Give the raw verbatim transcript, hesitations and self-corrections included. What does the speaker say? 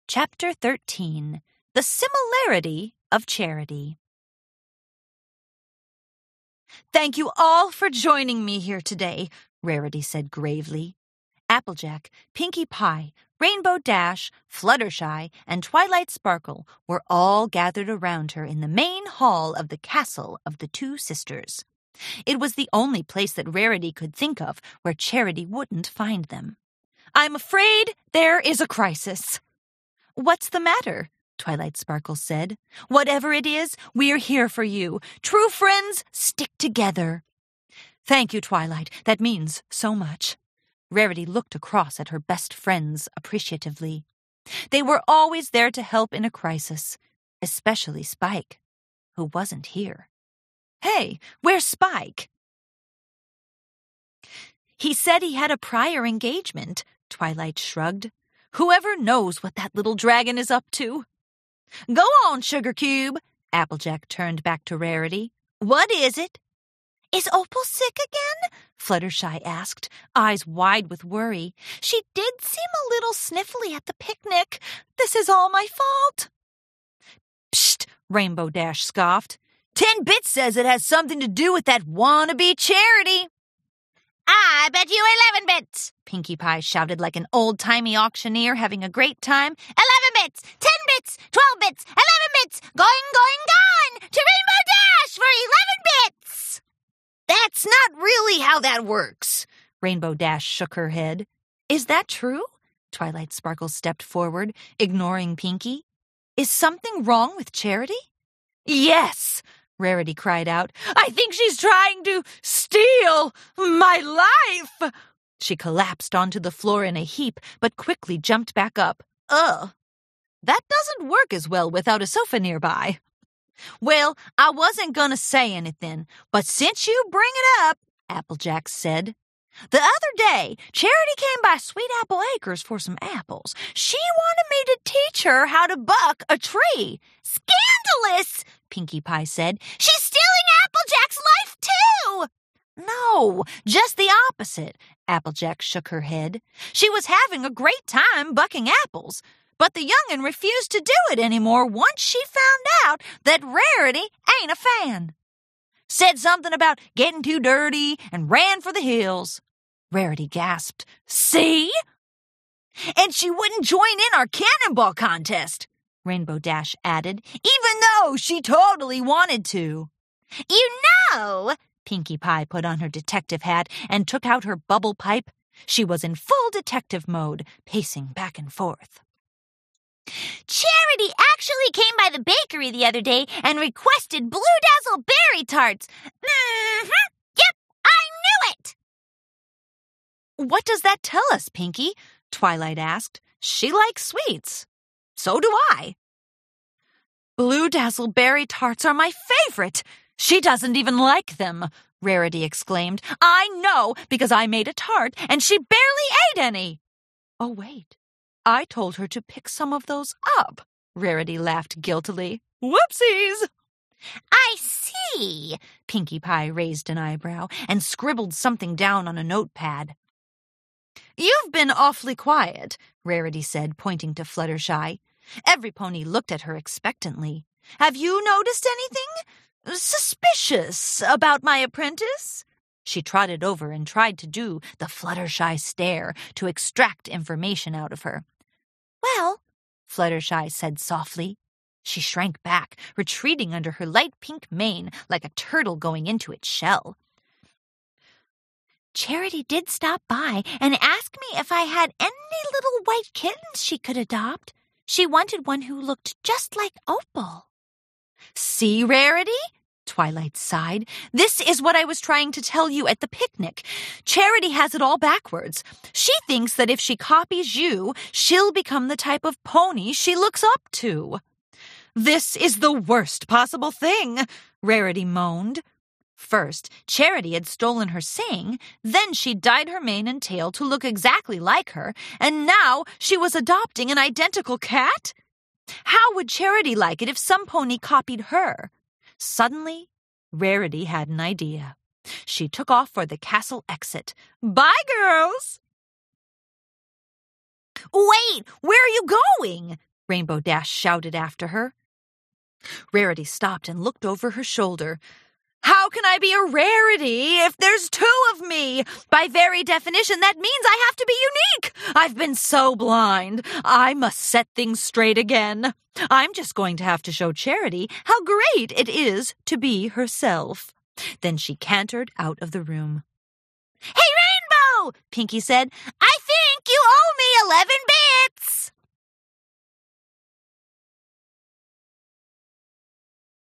Chapter thirteen. The Similarity of Charity. "Thank you all for joining me here today," Rarity said gravely. Applejack, Pinkie Pie, Rainbow Dash, Fluttershy, and Twilight Sparkle were all gathered around her in the main hall of the castle of the two sisters. It was the only place that Rarity could think of where Charity wouldn't find them. "I'm afraid there is a crisis." "What's the matter?" Twilight Sparkle said. "Whatever it is, we're here for you. True friends stick together." "Thank you, Twilight. That means so much." Rarity looked across at her best friends appreciatively. They were always there to help in a crisis, especially Spike, who wasn't here. "Hey, where's Spike?" "He said he had a prior engagement," Twilight shrugged. "Whoever knows what that little dragon is up to." "Go on, Sugar Cube." Applejack turned back to Rarity. "What is it?" "Is Opal sick again?" Fluttershy asked, eyes wide with worry. "She did seem a little sniffly at the picnic. This is all my fault." "Psst," Rainbow Dash scoffed. "Ten Bits says it has something to do with that wannabe Charity." "I bet you eleven bits!" Pinkie Pie shouted like an old-timey auctioneer having a great time. "Eleven bits! Ten bits! Twelve bits! Eleven bits! Going, going, gone! To Rainbow Dash for eleven bits!" "That's not really how that works." Rainbow Dash shook her head. "Is that true?" Twilight Sparkle stepped forward, ignoring Pinkie. "Is something wrong with Charity?" "Yes!" Rarity cried out. "I think she's trying to steal my life!" She collapsed onto the floor in a heap, but quickly jumped back up. Ugh. That doesn't work as well without a sofa nearby. "Well, I wasn't gonna say anything, but since you bring it up," Applejack said. "The other day, Charity came by Sweet Apple Acres for some apples. She wanted me to teach her how to buck a tree." "Scandalous!" Pinkie Pie said. "She's stealing Applejack's life, too!" "No, just the opposite." Applejack shook her head. "She was having a great time bucking apples, but the young'un refused to do it anymore once she found out that Rarity ain't a fan. Said something about getting too dirty and ran for the hills." Rarity gasped. "See? And she wouldn't join in our cannonball contest," Rainbow Dash added, "even though she totally wanted to." "You know," Pinkie Pie put on her detective hat and took out her bubble pipe. She was in full detective mode, pacing back and forth. "Charity actually came by the bakery the other day and requested Blue Dazzle berry tarts. Mm-hmm. Yep, I knew it!" "What does that tell us, Pinkie?" Twilight asked. "She likes sweets. So do I." "Blue Dazzle berry tarts are my favorite. She doesn't even like them," Rarity exclaimed. "I know, because I made a tart and she barely ate any." "Oh, wait. I told her to pick some of those up." Rarity laughed guiltily. "Whoopsies!" "I see." Pinkie Pie raised an eyebrow and scribbled something down on a notepad. "You've been awfully quiet," Rarity said, pointing to Fluttershy. Every pony looked at her expectantly. "Have you noticed anything suspicious about my apprentice?" She trotted over and tried to do the Fluttershy stare to extract information out of her. "Well," Fluttershy said softly. She shrank back, retreating under her light pink mane like a turtle going into its shell. "Charity did stop by and ask me if I had any little white kittens she could adopt. She wanted one who looked just like Opal." "See, Rarity?" Twilight sighed. "This is what I was trying to tell you at the picnic. Charity has it all backwards. She thinks that if she copies you, she'll become the type of pony she looks up to." "This is the worst possible thing," Rarity moaned. First, Charity had stolen her saying, then she dyed her mane and tail to look exactly like her, and now she was adopting an identical cat? How would Charity like it if some pony copied her? Suddenly, Rarity had an idea. She took off for the castle exit. "Bye, girls!" "Wait, where are you going?" Rainbow Dash shouted after her. Rarity stopped and looked over her shoulder. How can I be a rarity if there's two of me? By very definition, that means I have to be unique. I've been so blind. I must set things straight again. I'm just going to have to show Charity how great it is to be herself. Then she cantered out of the room. Hey, Rainbow, Pinkie said. I think you owe me eleven